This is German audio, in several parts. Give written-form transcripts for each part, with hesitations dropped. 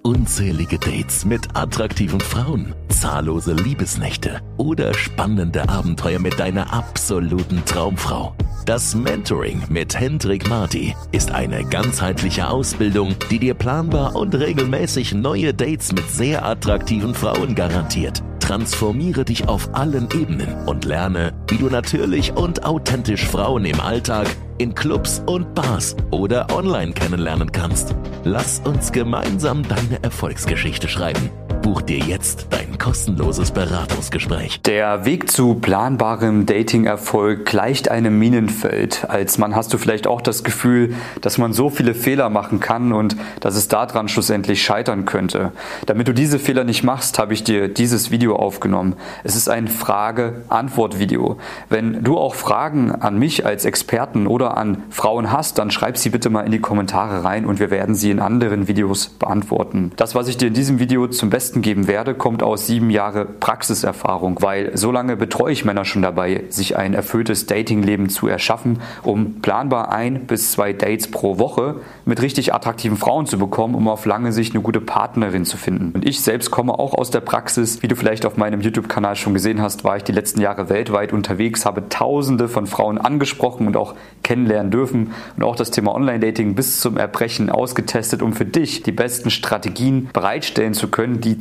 unzählige Dates mit attraktiven Frauen, zahllose Liebesnächte oder spannende Abenteuer mit deiner absoluten Traumfrau. Das Mentoring mit Hendrik Marty ist eine ganzheitliche Ausbildung, die dir planbar und regelmäßig neue Dates mit sehr attraktiven Frauen garantiert. Transformiere dich auf allen Ebenen und lerne, wie du natürlich und authentisch Frauen im Alltag, in Clubs und Bars oder online kennenlernen kannst. Lass uns gemeinsam deine Erfolgsgeschichte schreiben. Buch dir jetzt dein kostenloses Beratungsgespräch. Der Weg zu planbarem Dating-Erfolg gleicht einem Minenfeld. Als Mann hast du vielleicht auch das Gefühl, dass man so viele Fehler machen kann und dass es daran schlussendlich scheitern könnte. Damit du diese Fehler nicht machst, habe ich dir dieses Video aufgenommen. Es ist ein Frage-Antwort-Video. Wenn du auch Fragen an mich als Experten oder an Frauen hast, dann schreib sie bitte mal in die Kommentare rein und wir werden sie in anderen Videos beantworten. Das, was ich dir in diesem Video zum Besten geben werde, kommt aus 7 Jahre Praxiserfahrung, weil so lange betreue ich Männer schon dabei, sich ein erfülltes Datingleben zu erschaffen, um planbar 1 bis 2 Dates pro Woche mit richtig attraktiven Frauen zu bekommen, um auf lange Sicht eine gute Partnerin zu finden. Und ich selbst komme auch aus der Praxis. Wie du vielleicht auf meinem YouTube-Kanal schon gesehen hast, war ich die letzten Jahre weltweit unterwegs, habe Tausende von Frauen angesprochen und auch kennenlernen dürfen und auch das Thema Online-Dating bis zum Erbrechen ausgetestet, um für dich die besten Strategien bereitstellen zu können, die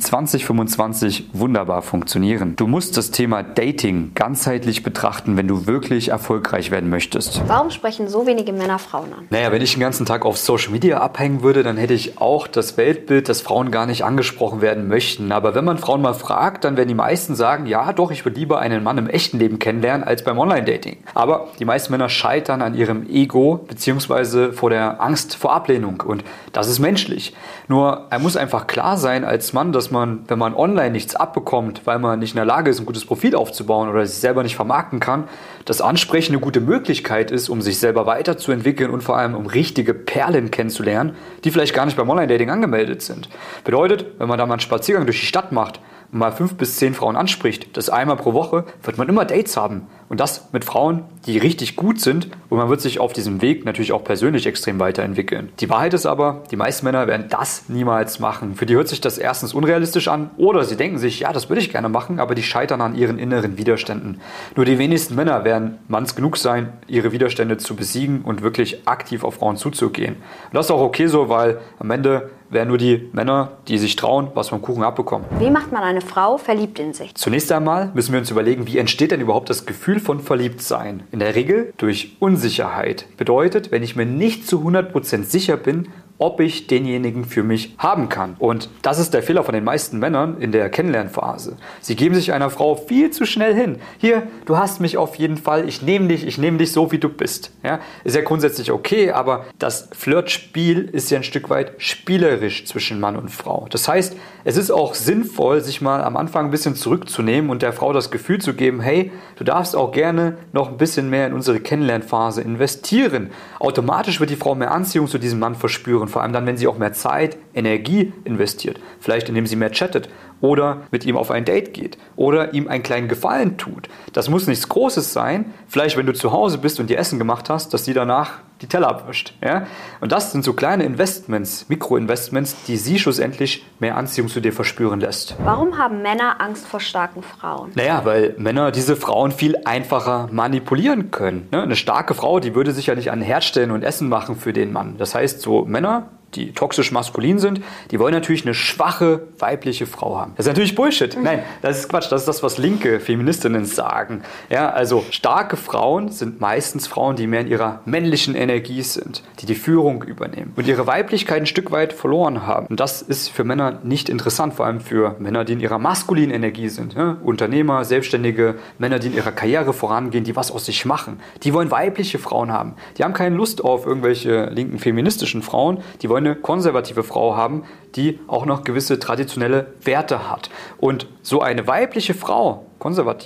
2025 wunderbar funktionieren. Du musst das Thema Dating ganzheitlich betrachten, wenn du wirklich erfolgreich werden möchtest. Warum sprechen so wenige Männer Frauen an? Naja, wenn ich den ganzen Tag auf Social Media abhängen würde, dann hätte ich auch das Weltbild, dass Frauen gar nicht angesprochen werden möchten. Aber wenn man Frauen mal fragt, dann werden die meisten sagen, ja doch, ich würde lieber einen Mann im echten Leben kennenlernen als beim Online-Dating. Aber die meisten Männer scheitern an ihrem Ego bzw. vor der Angst vor Ablehnung. Und das ist menschlich. Nur, er muss einfach klar sein als Mann, dass man, wenn man online nichts abbekommt, weil man nicht in der Lage ist, ein gutes Profil aufzubauen oder sich selber nicht vermarkten kann, dass Ansprechen eine gute Möglichkeit ist, um sich selber weiterzuentwickeln und vor allem um richtige Perlen kennenzulernen, die vielleicht gar nicht beim Online-Dating angemeldet sind. Bedeutet, wenn man da mal einen Spaziergang durch die Stadt macht und mal 5 bis 10 Frauen anspricht, das einmal pro Woche, wird man immer Dates haben. Und das mit Frauen, die richtig gut sind, und man wird sich auf diesem Weg natürlich auch persönlich extrem weiterentwickeln. Die Wahrheit ist aber, die meisten Männer werden das niemals machen. Für die hört sich das erstens unrealistisch an oder sie denken sich, ja, das würde ich gerne machen, aber die scheitern an ihren inneren Widerständen. Nur die wenigsten Männer werden manns genug sein, ihre Widerstände zu besiegen und wirklich aktiv auf Frauen zuzugehen. Und das ist auch okay so, weil am Ende werden nur die Männer, die sich trauen, was vom Kuchen abbekommen. Wie macht man eine Frau verliebt in sich? Zunächst einmal müssen wir uns überlegen, wie entsteht denn überhaupt das Gefühl von Verliebtsein? In der Regel durch Unsicherheit. Bedeutet, wenn ich mir nicht zu 100% sicher bin, ob ich denjenigen für mich haben kann. Und das ist der Fehler von den meisten Männern in der Kennenlernphase. Sie geben sich einer Frau viel zu schnell hin. Hier, du hast mich auf jeden Fall, ich nehme dich so, wie du bist. Ja, ist ja grundsätzlich okay, aber das Flirtspiel ist ja ein Stück weit spielerisch zwischen Mann und Frau. Das heißt, es ist auch sinnvoll, sich mal am Anfang ein bisschen zurückzunehmen und der Frau das Gefühl zu geben, hey, du darfst auch gerne noch ein bisschen mehr in unsere Kennenlernphase investieren. Automatisch wird die Frau mehr Anziehung zu diesem Mann verspüren. Vor allem dann, wenn sie auch mehr Zeit, Energie investiert. Vielleicht indem sie mehr chattet oder mit ihm auf ein Date geht oder ihm einen kleinen Gefallen tut. Das muss nichts Großes sein. Vielleicht, wenn du zu Hause bist und dir Essen gemacht hast, dass sie danach die Teller abwischt. Ja? Und das sind so kleine Investments, Mikroinvestments, die sie schlussendlich mehr Anziehung zu dir verspüren lässt. Warum haben Männer Angst vor starken Frauen? Naja, weil Männer diese Frauen viel einfacher manipulieren können. Ne? Eine starke Frau, die würde sich ja nicht an den Herd stellen und Essen machen für den Mann. Das heißt, so Männer, die toxisch maskulin sind, die wollen natürlich eine schwache weibliche Frau haben. Das ist natürlich Bullshit. Nein, das ist Quatsch. Das ist das, was linke Feministinnen sagen. Ja, also starke Frauen sind meistens Frauen, die mehr in ihrer männlichen Energie sind, die die Führung übernehmen und ihre Weiblichkeit ein Stück weit verloren haben. Und das ist für Männer nicht interessant, vor allem für Männer, die in ihrer maskulinen Energie sind. Ja? Unternehmer, Selbstständige, Männer, die in ihrer Karriere vorangehen, die was aus sich machen. Die wollen weibliche Frauen haben. Die haben keine Lust auf irgendwelche linken feministischen Frauen. Die wollen eine konservative Frau haben, die auch noch gewisse traditionelle Werte hat. Und so eine weibliche Frau, konservativ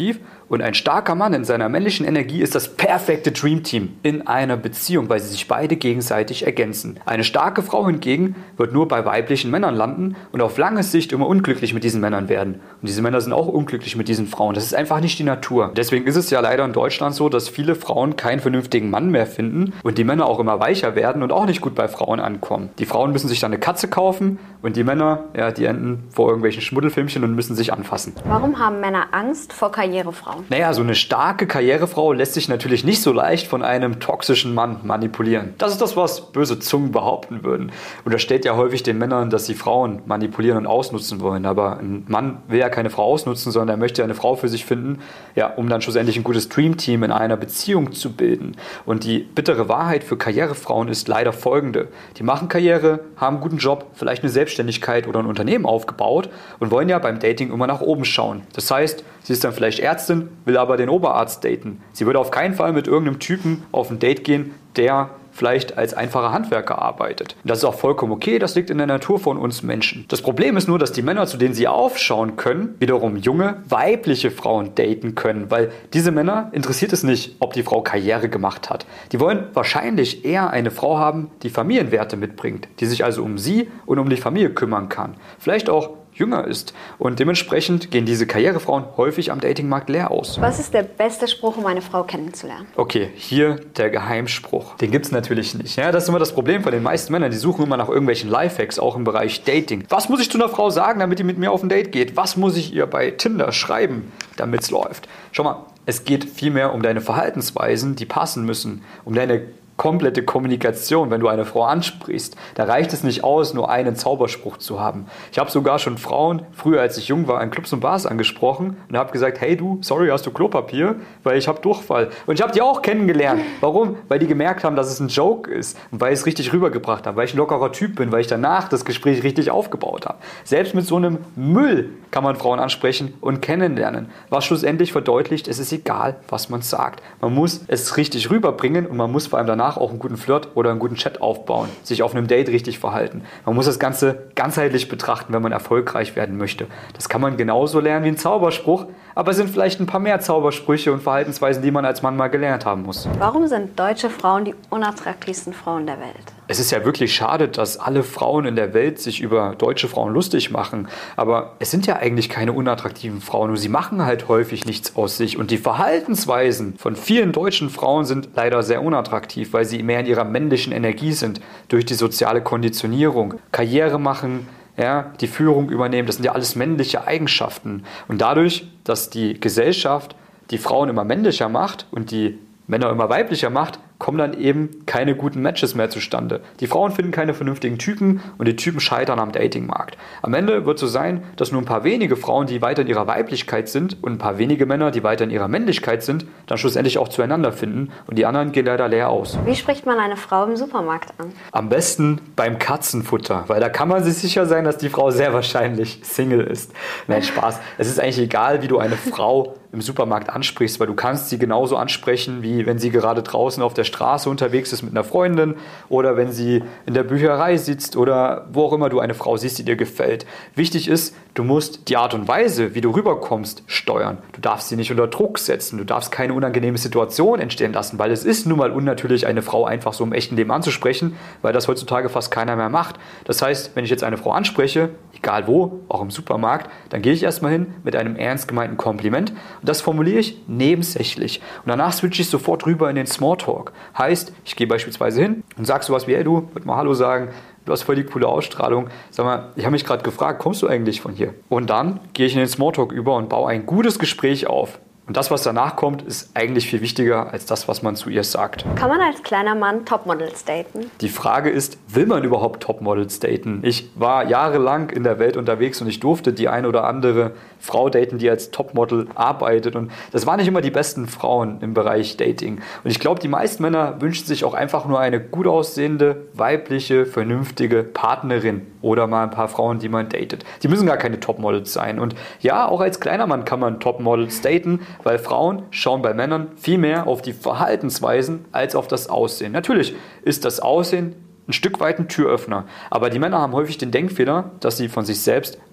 Und ein starker Mann in seiner männlichen Energie ist das perfekte Dreamteam in einer Beziehung, weil sie sich beide gegenseitig ergänzen. Eine starke Frau hingegen wird nur bei weiblichen Männern landen und auf lange Sicht immer unglücklich mit diesen Männern werden. Und diese Männer sind auch unglücklich mit diesen Frauen. Das ist einfach nicht die Natur. Deswegen ist es ja leider in Deutschland so, dass viele Frauen keinen vernünftigen Mann mehr finden und die Männer auch immer weicher werden und auch nicht gut bei Frauen ankommen. Die Frauen müssen sich dann eine Katze kaufen und die Männer, ja, die enden vor irgendwelchen Schmuddelfilmchen und müssen sich anfassen. Warum haben Männer Angst vor Karrierefrauen? Naja, so eine starke Karrierefrau lässt sich natürlich nicht so leicht von einem toxischen Mann manipulieren. Das ist das, was böse Zungen behaupten würden. Unterstellt ja häufig den Männern, dass sie Frauen manipulieren und ausnutzen wollen. Aber ein Mann will ja keine Frau ausnutzen, sondern er möchte eine Frau für sich finden, ja, um dann schlussendlich ein gutes Dreamteam in einer Beziehung zu bilden. Und die bittere Wahrheit für Karrierefrauen ist leider folgende. Die machen Karriere, haben einen guten Job, vielleicht eine Selbstständigkeit oder ein Unternehmen aufgebaut und wollen ja beim Dating immer nach oben schauen. Das heißt, sie ist dann vielleicht Ärztin, will aber den Oberarzt daten. Sie würde auf keinen Fall mit irgendeinem Typen auf ein Date gehen, der vielleicht als einfacher Handwerker arbeitet. Das ist auch vollkommen okay, das liegt in der Natur von uns Menschen. Das Problem ist nur, dass die Männer, zu denen sie aufschauen können, wiederum junge, weibliche Frauen daten können, weil diese Männer interessiert es nicht, ob die Frau Karriere gemacht hat. Die wollen wahrscheinlich eher eine Frau haben, die Familienwerte mitbringt, die sich also um sie und um die Familie kümmern kann. Vielleicht auch jünger ist. Und dementsprechend gehen diese Karrierefrauen häufig am Datingmarkt leer aus. Was ist der beste Spruch, um eine Frau kennenzulernen? Okay, hier der Geheimspruch. Den gibt es natürlich nicht. Ja, das ist immer das Problem von den meisten Männern. Die suchen immer nach irgendwelchen Lifehacks, auch im Bereich Dating. Was muss ich zu einer Frau sagen, damit die mit mir auf ein Date geht? Was muss ich ihr bei Tinder schreiben, damit es läuft? Schau mal, es geht vielmehr um deine Verhaltensweisen, die passen müssen, um deine komplette Kommunikation, wenn du eine Frau ansprichst. Da reicht es nicht aus, nur einen Zauberspruch zu haben. Ich habe sogar schon Frauen, früher als ich jung war, in Clubs und Bars angesprochen und habe gesagt, hey du, sorry, hast du Klopapier? Weil ich habe Durchfall. Und ich habe die auch kennengelernt. Warum? Weil die gemerkt haben, dass es ein Joke ist und weil ich es richtig rübergebracht habe, weil ich ein lockerer Typ bin, weil ich danach das Gespräch richtig aufgebaut habe. Selbst mit so einem Müll kann man Frauen ansprechen und kennenlernen. Was schlussendlich verdeutlicht, es ist egal, was man sagt. Man muss es richtig rüberbringen und man muss vor allem danach auch einen guten Flirt oder einen guten Chat aufbauen, sich auf einem Date richtig verhalten. Man muss das Ganze ganzheitlich betrachten, wenn man erfolgreich werden möchte. Das kann man genauso lernen wie ein Zauberspruch, aber es sind vielleicht ein paar mehr Zaubersprüche und Verhaltensweisen, die man als Mann mal gelernt haben muss. Warum sind deutsche Frauen die unattraktivsten Frauen der Welt? Es ist ja wirklich schade, dass alle Frauen in der Welt sich über deutsche Frauen lustig machen. Aber es sind ja eigentlich keine unattraktiven Frauen, nur sie machen halt häufig nichts aus sich. Und die Verhaltensweisen von vielen deutschen Frauen sind leider sehr unattraktiv, weil sie mehr in ihrer männlichen Energie sind, durch die soziale Konditionierung. Karriere machen, ja, die Führung übernehmen, das sind ja alles männliche Eigenschaften. Und dadurch, dass die Gesellschaft die Frauen immer männlicher macht und die Männer immer weiblicher macht, kommen dann eben keine guten Matches mehr zustande. Die Frauen finden keine vernünftigen Typen und die Typen scheitern am Datingmarkt. Am Ende wird es so sein, dass nur ein paar wenige Frauen, die weiter in ihrer Weiblichkeit sind und ein paar wenige Männer, die weiter in ihrer Männlichkeit sind, dann schlussendlich auch zueinander finden und die anderen gehen leider leer aus. Wie spricht man eine Frau im Supermarkt an? Am besten beim Katzenfutter, weil da kann man sich sicher sein, dass die Frau sehr wahrscheinlich Single ist. Nein, Spaß. Es ist eigentlich egal, wie du eine Frau im Supermarkt ansprichst, weil du kannst sie genauso ansprechen, wie wenn sie gerade draußen auf der Straße unterwegs ist mit einer Freundin oder wenn sie in der Bücherei sitzt oder wo auch immer du eine Frau siehst, die dir gefällt. Wichtig ist, du musst die Art und Weise, wie du rüberkommst, steuern. Du darfst sie nicht unter Druck setzen, du darfst keine unangenehme Situation entstehen lassen, weil es ist nun mal unnatürlich, eine Frau einfach so im echten Leben anzusprechen, weil das heutzutage fast keiner mehr macht. Das heißt, wenn ich jetzt eine Frau anspreche, egal wo, auch im Supermarkt, dann gehe ich erstmal hin mit einem ernst gemeinten Kompliment. Und das formuliere ich nebensächlich. Und danach switche ich sofort rüber in den Smalltalk. Heißt, ich gehe beispielsweise hin und sage sowas wie, hey du, würd mal Hallo sagen, du hast voll die coole Ausstrahlung. Sag mal, ich habe mich gerade gefragt, kommst du eigentlich von hier? Und dann gehe ich in den Smalltalk über und baue ein gutes Gespräch auf. Und das, was danach kommt, ist eigentlich viel wichtiger als das, was man zu ihr sagt. Kann man als kleiner Mann Topmodels daten? Die Frage ist, will man überhaupt Topmodels daten? Ich war jahrelang in der Welt unterwegs und ich durfte die eine oder andere Frau daten, die als Topmodel arbeitet. Und das waren nicht immer die besten Frauen im Bereich Dating. Und ich glaube, die meisten Männer wünschen sich auch einfach nur eine gut aussehende, weibliche, vernünftige Partnerin oder mal ein paar Frauen, die man datet. Die müssen gar keine Topmodels sein. Und ja, auch als kleiner Mann kann man Topmodels daten, weil Frauen schauen bei Männern viel mehr auf die Verhaltensweisen als auf das Aussehen. Natürlich ist das Aussehen ein Stück weit ein Türöffner, aber die Männer haben häufig den Denkfehler, dass sie von sich selbst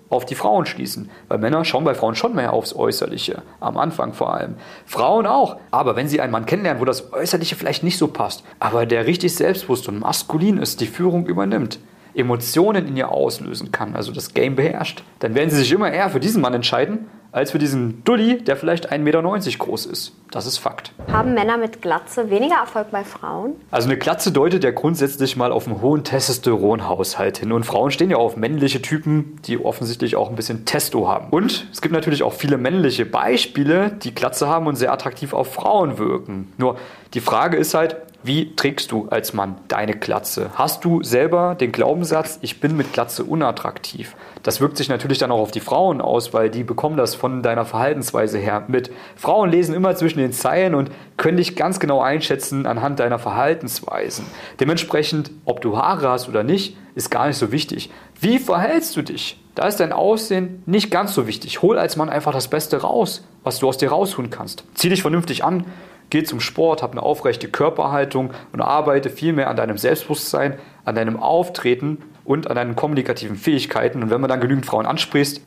auf die Frauen schließen. Weil Männer schauen bei Frauen schon mehr aufs Äußerliche. Am Anfang vor allem. Frauen auch. Aber wenn sie einen Mann kennenlernen, wo das Äußerliche vielleicht nicht so passt, aber der richtig selbstbewusst und maskulin ist, die Führung übernimmt, Emotionen in ihr auslösen kann, also das Game beherrscht, dann werden sie sich immer eher für diesen Mann entscheiden, als für diesen Dulli, der vielleicht 1,90 Meter groß ist. Das ist Fakt. Haben Männer mit Glatze weniger Erfolg bei Frauen? Also eine Glatze deutet ja grundsätzlich mal auf einen hohen Testosteronhaushalt hin. Und Frauen stehen ja auf männliche Typen, die offensichtlich auch ein bisschen Testo haben. Und es gibt natürlich auch viele männliche Beispiele, die Glatze haben und sehr attraktiv auf Frauen wirken. Nur die Frage ist halt, wie trägst du als Mann deine Glatze? Hast du selber den Glaubenssatz, ich bin mit Glatze unattraktiv? Das wirkt sich natürlich dann auch auf die Frauen aus, weil die bekommen das von deiner Verhaltensweise her mit. Frauen lesen immer zwischen den Zeilen und können dich ganz genau einschätzen anhand deiner Verhaltensweisen. Dementsprechend, ob du Haare hast oder nicht, ist gar nicht so wichtig. Wie verhältst du dich? Da ist dein Aussehen nicht ganz so wichtig. Hol als Mann einfach das Beste raus, was du aus dir rausholen kannst. Zieh dich vernünftig an. Geh zum Sport, hab eine aufrechte Körperhaltung und arbeite viel mehr an deinem Selbstbewusstsein, an deinem Auftreten und an deinen kommunikativen Fähigkeiten. Und wenn man dann genügend Frauen anspricht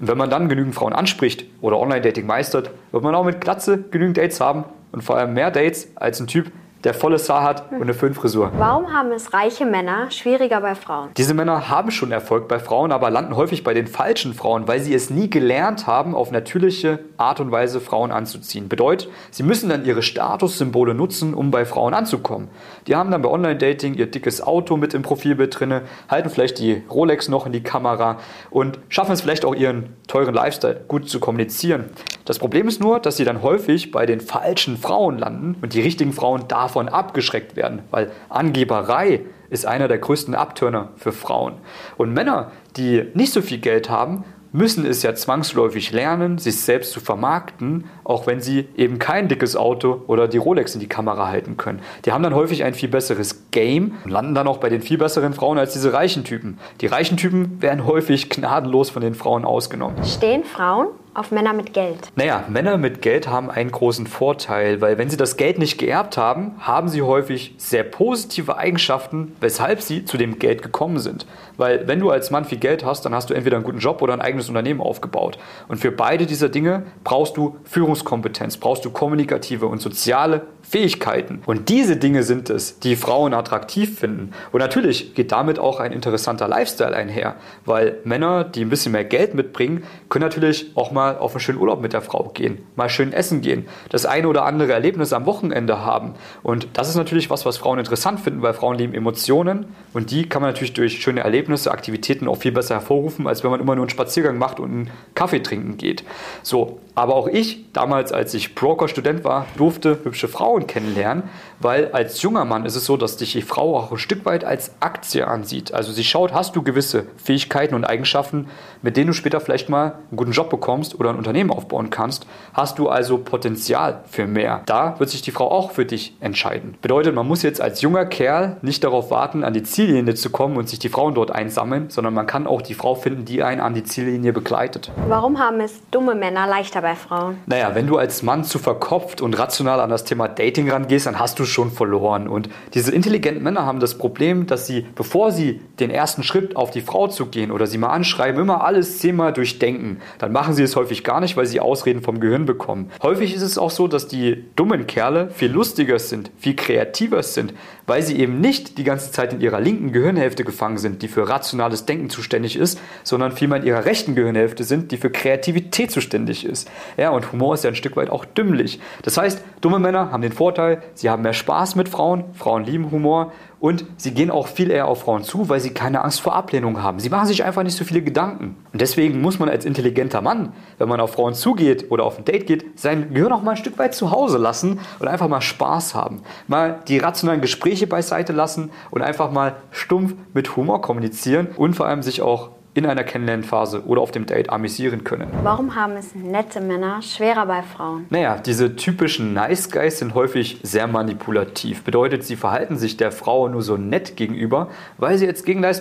oder Online-Dating meistert, wird man auch mit Glatze genügend Dates haben und vor allem mehr Dates als ein Typ, der volles Haar hat und eine Föhnfrisur. Warum haben es reiche Männer schwieriger bei Frauen? Diese Männer haben schon Erfolg bei Frauen, aber landen häufig bei den falschen Frauen, weil sie es nie gelernt haben, auf natürliche Art und Weise Frauen anzuziehen. Bedeutet, sie müssen dann ihre Statussymbole nutzen, um bei Frauen anzukommen. Die haben dann bei Online-Dating ihr dickes Auto mit im Profilbild drin, halten vielleicht die Rolex noch in die Kamera und schaffen es vielleicht auch, ihren teuren Lifestyle gut zu kommunizieren. Das Problem ist nur, dass sie dann häufig bei den falschen Frauen landen und die richtigen Frauen davon abgeschreckt werden, weil Angeberei ist einer der größten Abturner für Frauen. Und Männer, die nicht so viel Geld haben, müssen es ja zwangsläufig lernen, sich selbst zu vermarkten, auch wenn sie eben kein dickes Auto oder die Rolex in die Kamera halten können. Die haben dann häufig ein viel besseres Game und landen dann auch bei den viel besseren Frauen als diese reichen Typen. Die reichen Typen werden häufig gnadenlos von den Frauen ausgenommen. Stehen Frauen auf Männer mit Geld? Naja, Männer mit Geld haben einen großen Vorteil, weil wenn sie das Geld nicht geerbt haben, haben sie häufig sehr positive Eigenschaften, weshalb sie zu dem Geld gekommen sind. Weil wenn du als Mann viel Geld hast, dann hast du entweder einen guten Job oder ein eigenes Unternehmen aufgebaut. Und für beide dieser Dinge brauchst du Führungskompetenz, brauchst du kommunikative und soziale Fähigkeiten. Und diese Dinge sind es, die Frauen attraktiv finden. Und natürlich geht damit auch ein interessanter Lifestyle einher, weil Männer, die ein bisschen mehr Geld mitbringen, können natürlich auch mal auf einen schönen Urlaub mit der Frau gehen, mal schön essen gehen, das eine oder andere Erlebnis am Wochenende haben. Und das ist natürlich was Frauen interessant finden, weil Frauen lieben Emotionen und die kann man natürlich durch schöne Erlebnisse, Aktivitäten auch viel besser hervorrufen, als wenn man immer nur einen Spaziergang macht und einen Kaffee trinken geht. So, aber auch ich, damals als ich Broker-Student war, durfte hübsche Frauen kennenlernen, weil als junger Mann ist es so, dass dich die Frau auch ein Stück weit als Aktie ansieht. Also sie schaut, hast du gewisse Fähigkeiten und Eigenschaften, mit denen du später vielleicht mal einen guten Job bekommst oder ein Unternehmen aufbauen kannst, hast du also Potenzial für mehr. Da wird sich die Frau auch für dich entscheiden. Bedeutet, man muss jetzt als junger Kerl nicht darauf warten, an die Ziellinie zu kommen und sich die Frauen dort einsammeln, sondern man kann auch die Frau finden, die einen an die Ziellinie begleitet. Warum haben es dumme Männer leichter bei Frauen? Naja, wenn du als Mann zu verkopft und rational an das Thema Dating rangehst, dann hast du schon verloren. Und diese intelligenten Männer haben das Problem, dass sie, bevor sie den ersten Schritt auf die Frau zu gehen oder sie mal anschreiben, immer alles 10-mal durchdenken. Dann machen sie es häufig gar nicht, weil sie Ausreden vom Gehirn bekommen. Häufig ist es auch so, dass die dummen Kerle viel lustiger sind, viel kreativer sind, weil sie eben nicht die ganze Zeit in ihrer linken Gehirnhälfte gefangen sind, die für rationales Denken zuständig ist, sondern vielmehr in ihrer rechten Gehirnhälfte sind, die für Kreativität zuständig ist. Ja, und Humor ist ja ein Stück weit auch dümmlich. Das heißt, dumme Männer haben den Vorteil, sie haben mehr Spaß mit Frauen, Frauen lieben Humor und sie gehen auch viel eher auf Frauen zu, weil sie keine Angst vor Ablehnung haben. Sie machen sich einfach nicht so viele Gedanken. Und deswegen muss man als intelligenter Mann, wenn man auf Frauen zugeht oder auf ein Date geht, sein Gehirn auch mal ein Stück weit zu Hause lassen und einfach mal Spaß haben. Mal die rationalen Gespräche beiseite lassen und einfach mal stumpf mit Humor kommunizieren und vor allem sich auch in einer Kennenlernphase oder auf dem Date amüsieren können. Warum haben es nette Männer schwerer bei Frauen? Naja, diese typischen Nice Guys sind häufig sehr manipulativ. Bedeutet, sie verhalten sich der Frau nur so nett gegenüber, weil sie als Gegenleistung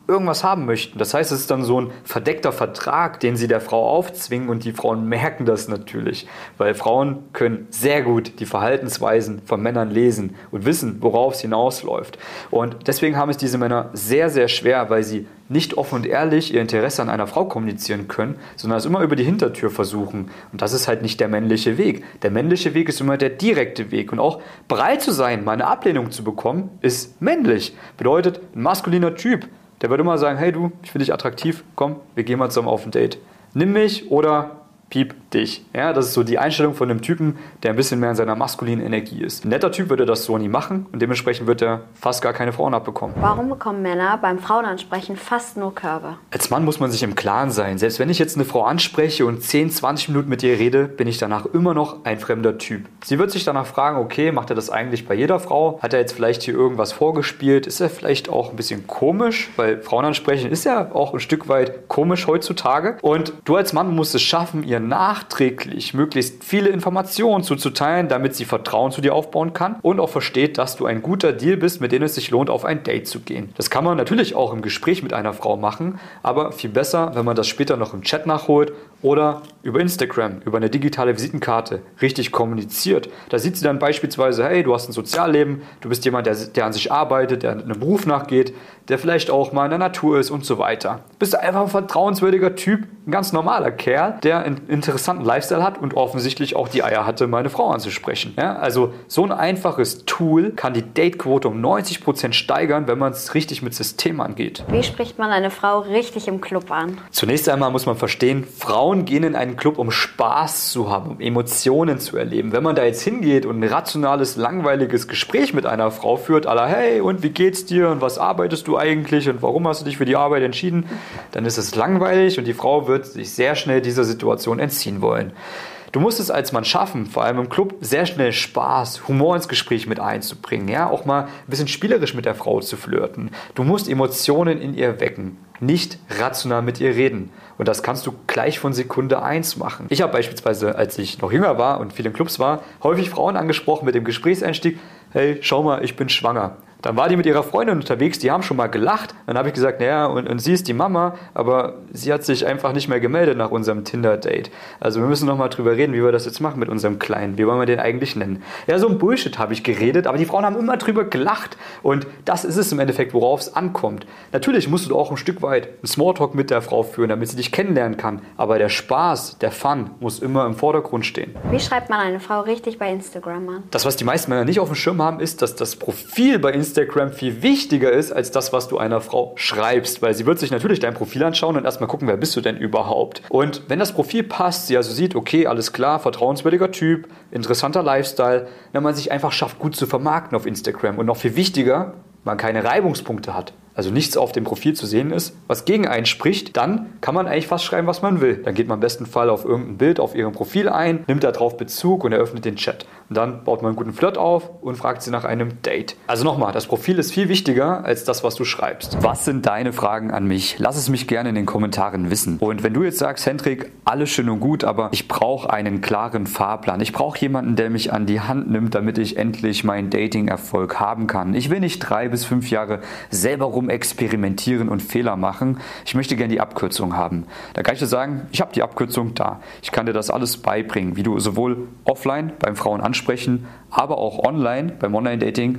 irgendwas haben möchten. Das heißt, es ist dann so ein verdeckter Vertrag, den sie der Frau aufzwingen und die Frauen merken das natürlich, weil Frauen können sehr gut die Verhaltensweisen von Männern lesen und wissen, worauf es hinausläuft. Und deswegen haben es diese Männer sehr, sehr schwer, weil sie nicht offen und ehrlich ihr Interesse an einer Frau kommunizieren können, sondern es immer über die Hintertür versuchen. Und das ist halt nicht der männliche Weg. Der männliche Weg ist immer der direkte Weg. Und auch bereit zu sein, mal eine Ablehnung zu bekommen, ist männlich. Bedeutet, ein maskuliner Typ, der wird immer sagen, hey du, ich finde dich attraktiv, komm, wir gehen mal zusammen auf ein Date. Nimm mich oder piep dich. Ja, das ist so die Einstellung von einem Typen, der ein bisschen mehr in seiner maskulinen Energie ist. Ein netter Typ würde das so nie machen und dementsprechend wird er fast gar keine Frauen abbekommen. Warum bekommen Männer beim Frauenansprechen fast nur Körbe? Als Mann muss man sich im Klaren sein. Selbst wenn ich jetzt eine Frau anspreche und 10, 20 Minuten mit ihr rede, bin ich danach immer noch ein fremder Typ. Sie wird sich danach fragen, okay, macht er das eigentlich bei jeder Frau? Hat er jetzt vielleicht hier irgendwas vorgespielt? Ist er vielleicht auch ein bisschen komisch? Weil Frauen ansprechen ist ja auch ein Stück weit komisch heutzutage. Und du als Mann musst es schaffen, ihr nachträglich möglichst viele Informationen zuzuteilen, damit sie Vertrauen zu dir aufbauen kann und auch versteht, dass du ein guter Deal bist, mit dem es sich lohnt, auf ein Date zu gehen. Das kann man natürlich auch im Gespräch mit einer Frau machen, aber viel besser, wenn man das später noch im Chat nachholt oder über Instagram, über eine digitale Visitenkarte richtig kommuniziert. Da sieht sie dann beispielsweise, hey, du hast ein Sozialleben, du bist jemand, der an sich arbeitet, der einem Beruf nachgeht, der vielleicht auch mal in der Natur ist und so weiter. Du bist einfach ein vertrauenswürdiger Typ, ein ganz normaler Kerl, der einen interessanten Lifestyle hat und offensichtlich auch die Eier hatte, meine Frau anzusprechen. Ja, also so ein einfaches Tool kann die Datequote um 90% steigern, wenn man es richtig mit System angeht. Wie spricht man eine Frau richtig im Club an? Zunächst einmal muss man verstehen, Frauen gehen in einen Club, um Spaß zu haben, um Emotionen zu erleben. Wenn man da jetzt hingeht und ein rationales, langweiliges Gespräch mit einer Frau führt, à la hey, und wie geht's dir und was arbeitest du eigentlich und warum hast du dich für die Arbeit entschieden, dann ist es langweilig und die Frau wird sich sehr schnell dieser Situation entziehen wollen. Du musst es als Mann schaffen, vor allem im Club, sehr schnell Spaß, Humor ins Gespräch mit einzubringen, ja, auch mal ein bisschen spielerisch mit der Frau zu flirten. Du musst Emotionen in ihr wecken, nicht rational mit ihr reden. Und das kannst du gleich von Sekunde 1 machen. Ich habe beispielsweise, als ich noch jünger war und viel in Clubs war, häufig Frauen angesprochen mit dem Gesprächseinstieg, hey, schau mal, ich bin schwanger. Dann war die mit ihrer Freundin unterwegs, die haben schon mal gelacht. Dann habe ich gesagt, naja, und sie ist die Mama, aber sie hat sich einfach nicht mehr gemeldet nach unserem Tinder-Date. Also wir müssen noch mal drüber reden, wie wir das jetzt machen mit unserem Kleinen. Wie wollen wir den eigentlich nennen? Ja, so ein Bullshit habe ich geredet, aber die Frauen haben immer drüber gelacht. Und das ist es im Endeffekt, worauf es ankommt. Natürlich musst du auch ein Stück weit einen Smalltalk mit der Frau führen, damit sie dich kennenlernen kann. Aber der Spaß, der Fun muss immer im Vordergrund stehen. Wie schreibt man eine Frau richtig bei Instagram an? Das, was die meisten Männer nicht auf dem Schirm haben, ist, dass das Profil bei Instagram viel wichtiger ist, als das, was du einer Frau schreibst. Weil sie wird sich natürlich dein Profil anschauen und erstmal gucken, wer bist du denn überhaupt. Und wenn das Profil passt, sie also sieht, okay, alles klar, vertrauenswürdiger Typ, interessanter Lifestyle, wenn man sich einfach schafft, gut zu vermarkten auf Instagram. Und noch viel wichtiger, man keine Reibungspunkte hat, also nichts auf dem Profil zu sehen ist, was gegen einen spricht, dann kann man eigentlich fast schreiben, was man will. Dann geht man im besten Fall auf irgendein Bild auf ihrem Profil ein, nimmt darauf Bezug und eröffnet den Chat. Und dann baut man einen guten Flirt auf und fragt sie nach einem Date. Also nochmal, das Profil ist viel wichtiger als das, was du schreibst. Was sind deine Fragen an mich? Lass es mich gerne in den Kommentaren wissen. Und wenn du jetzt sagst, Hendrik, alles schön und gut, aber ich brauche einen klaren Fahrplan. Ich brauche jemanden, der mich an die Hand nimmt, damit ich endlich meinen Dating-Erfolg haben kann. Ich will nicht 3 bis 5 Jahre selber experimentieren und Fehler machen. Ich möchte gerne die Abkürzung haben. Da kann ich dir sagen, ich habe die Abkürzung da. Ich kann dir das alles beibringen, wie du sowohl offline beim Frauen ansprechen, aber auch online beim Online-Dating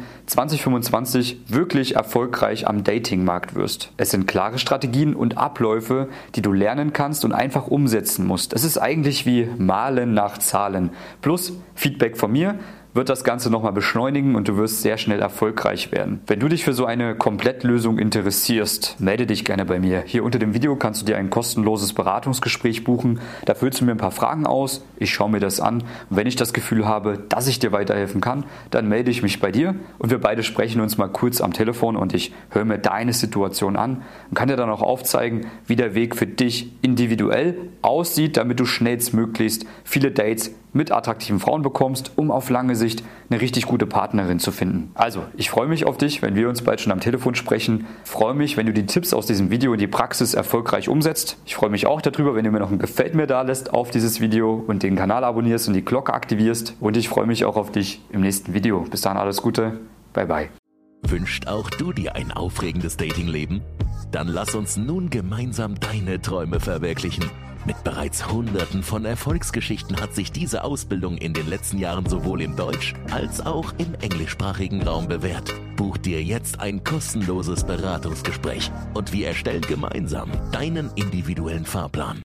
2025 wirklich erfolgreich am Datingmarkt wirst. Es sind klare Strategien und Abläufe, die du lernen kannst und einfach umsetzen musst. Es ist eigentlich wie Malen nach Zahlen. Plus Feedback von mir wird das Ganze nochmal beschleunigen und du wirst sehr schnell erfolgreich werden. Wenn du dich für so eine Komplettlösung interessierst, melde dich gerne bei mir. Hier unter dem Video kannst du dir ein kostenloses Beratungsgespräch buchen. Da füllst du mir ein paar Fragen aus, ich schaue mir das an und wenn ich das Gefühl habe, dass ich dir weiterhelfen kann, dann melde ich mich bei dir und wir beide sprechen uns mal kurz am Telefon und ich höre mir deine Situation an und kann dir dann auch aufzeigen, wie der Weg für dich individuell aussieht, damit du schnellstmöglichst viele Dates mit attraktiven Frauen bekommst, um auf lange Sicht eine richtig gute Partnerin zu finden. Also, ich freue mich auf dich, wenn wir uns bald schon am Telefon sprechen. Ich freue mich, wenn du die Tipps aus diesem Video in die Praxis erfolgreich umsetzt. Ich freue mich auch darüber, wenn du mir noch ein Gefällt mir da lässt auf dieses Video und den Kanal abonnierst und die Glocke aktivierst. Und ich freue mich auch auf dich im nächsten Video. Bis dahin alles Gute. Bye bye. Wünscht auch du dir ein aufregendes Datingleben? Dann lass uns nun gemeinsam deine Träume verwirklichen. Mit bereits Hunderten von Erfolgsgeschichten hat sich diese Ausbildung in den letzten Jahren sowohl im Deutsch- als auch im englischsprachigen Raum bewährt. Buch dir jetzt ein kostenloses Beratungsgespräch und wir erstellen gemeinsam deinen individuellen Fahrplan.